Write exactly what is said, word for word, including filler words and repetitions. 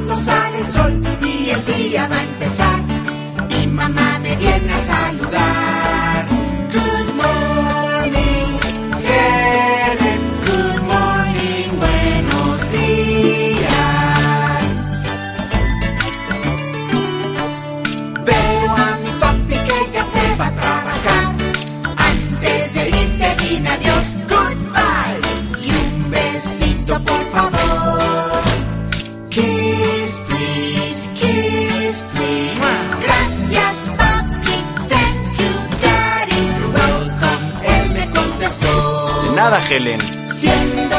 cuando sale el sol y el día va a empezar. Mi mamá me viene a saludar. Good morning, Helen. Good morning, buenos días. Veo a mi papi que ya se va a trabajar. Antes de irte dime adiós, goodbye. Y un besito por favor. Kiss, please, kiss, please. Gracias, papi, thank you, daddy. You're welcome, él me contestó. De nada, Helen. Siendo